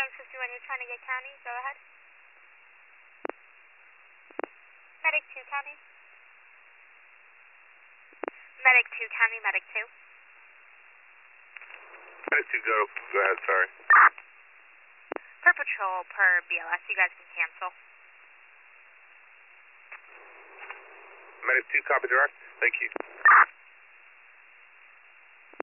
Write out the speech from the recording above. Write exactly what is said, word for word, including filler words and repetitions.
one fifty-one, you're trying to get county. Go ahead. Medic two, county. Medic two, county, medic two. Medic two, go. Go ahead, sorry. Per patrol, per B L S, you guys can cancel. Medic two, copy direct. Thank you.